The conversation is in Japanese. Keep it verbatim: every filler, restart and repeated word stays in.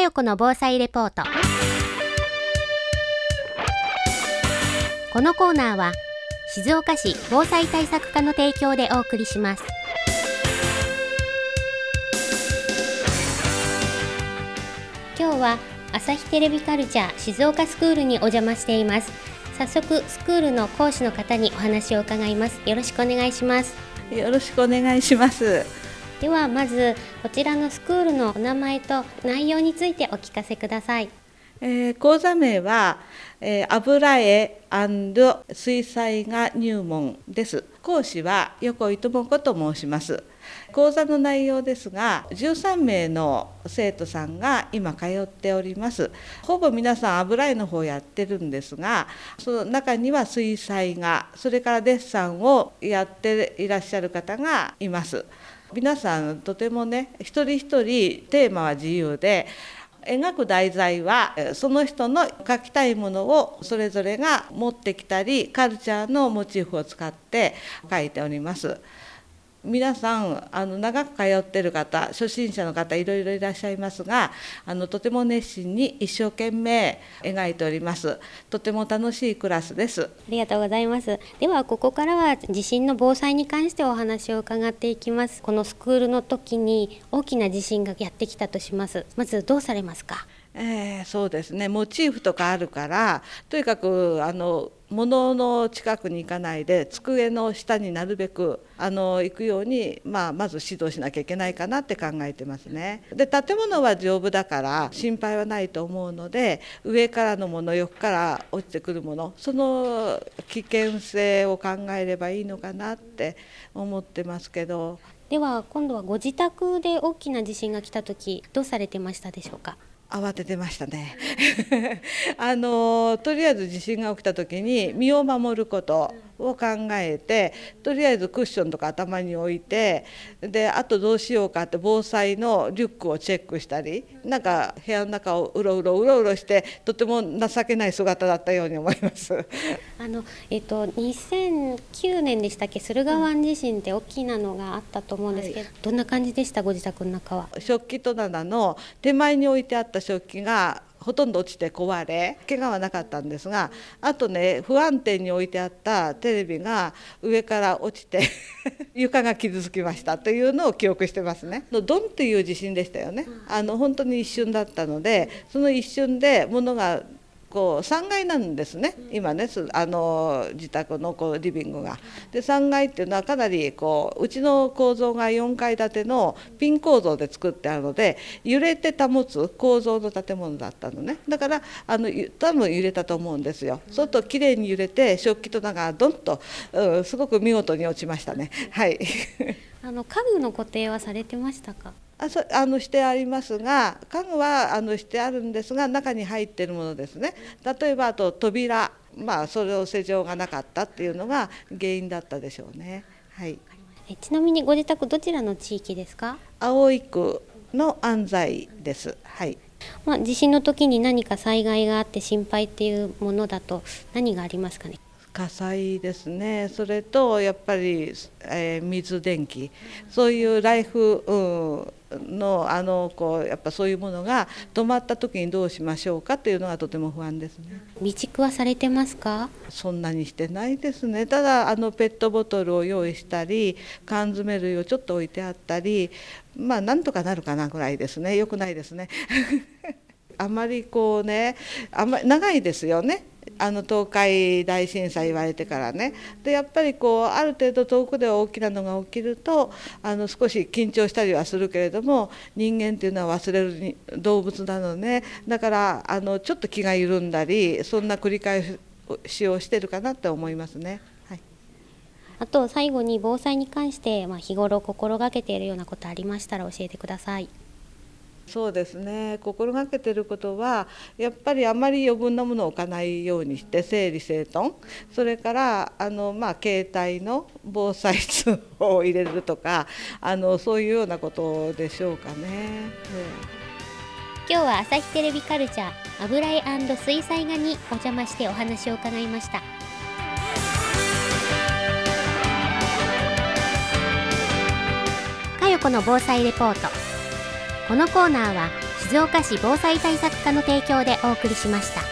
よこの防災レポート。このコーナーは静岡市防災対策課の提供でお送りします。今日は朝日テレビカルチャー静岡スクールにお邪魔しています。早速スクールの講師の方にお話を伺います。よろしくお願いします。 よろしくお願いします。 ではまずこちらのスクールのお名前と内容についてお聞かせください。 えー、講座名は、えー、油絵&水彩画入門です。講師は横井智子と申します。講座の内容ですが、じゅうさんめいの生徒さんが今通っております。ほぼ皆さん油絵の方やってるんですが、その中には水彩画、それからデッサンをやっていらっしゃる方がいます。皆さんとてもね、一人一人テーマは自由で、描く題材はその人の描きたいものをそれぞれが持ってきたり、カルチャーのモチーフを使って描いております。皆さんあの長く通っている方、初心者の方いろいろいらっしゃいますが、あのとても熱心に一生懸命描いております。とても楽しいクラスです。 ありがとうございます。ではここからは地震の防災に関してお話を伺っていきます。このスクールの時に大きな地震がやってきたとします。まずどうされますか？ えー、そうですね、モチーフとかあるから、とにかくあの物の近くに行かないで机の下になるべくあの行くように、まあ、まず指導しなきゃいけないかなって考えてますね。で、建物は丈夫だから心配はないと思うので、上からのもの、横から落ちてくるもの、その危険性を考えればいいのかなって思ってますけど。 では今度はご自宅で大きな地震が来た時どうされてましたでしょうか？ 慌ててましたねあのとりあえず地震が起きた時に身を守ることを考えて、とりあえずクッションとか頭に置いて、であとどうしようかって防災のリュックをチェックしたり、なんか部屋の中をうろうろうろうろして、とても情けない姿だったように思いますあの、えっと、にせんきゅうねんでしたっけ、駿河湾地震って大きなのがあったと思うんですけど、はい、どんな感じでしたご自宅の中は？ 食器戸棚の手前に置いてあった食器がほとんど落ちて壊れ、怪我はなかったんですが、あとね、不安定に置いてあったテレビが上から落ちて床が傷つきましたというのを記憶してますね。ドンっていう地震でしたよね。あの本当に一瞬だったので、その一瞬で物がこうさんがいなんですね、今ね、あの自宅のこうリビングが。でさんがいっていうのはかなりこううちの構造がよんかい建てのピン構造で作ってあるので、揺れて保つ構造の建物だったのね。だからあの多分揺れたと思うんですよ。そうするときれいに揺れて食器とかがドンと、うん、すごく見事に落ちましたね。はいあの家具の固定はされてましたか？ あそあのしてありますが、家具はあのしてあるんですが、中に入っているものですね。例えばあと扉、まあそれを施錠がなかったっていうのが原因だったでしょうね。はい、 えちなみにご自宅どちらの地域ですか？ 葵区の安西です。はい。 まあ、地震の時に何か災害があって心配っていうものだと何がありますかね？ 火災ですね。それとやっぱり、えー、水電気、そういうライフ、うん、のあのこうやっぱそういうものが止まった時にどうしましょうかというのがとても不安ですね。 備蓄はされてますか？ そんなにしてないですね。ただあのペットボトルを用意したり、缶詰類をちょっと置いてあったり、まあなんとかなるかなぐらいですね。よくないですねあまりこうね、あんまり長いですよね。あの東海大震災言われてからね。でやっぱりこうある程度遠くで大きなのが起きると、あの少し緊張したりはするけれども、人間っていうのは忘れる動物なのね。だからあのちょっと気が緩んだり、そんな繰り返しをしてるかなって思いますね。はい、 あと最後に防災に関して、まあ、日頃心がけているようなことありましたら教えてください。 そうですね、心がけていることはやっぱりあまり余分なものを置かないようにして整理整頓、それからあの、まあ、携帯の防災通報を入れるとか、あのそういうようなことでしょうかね。うん、 今日は朝日テレビカルチャー油絵&水彩画にお邪魔してお話を伺いました。かよこの防災レポート。このコーナーは静岡市防災対策課の提供でお送りしました。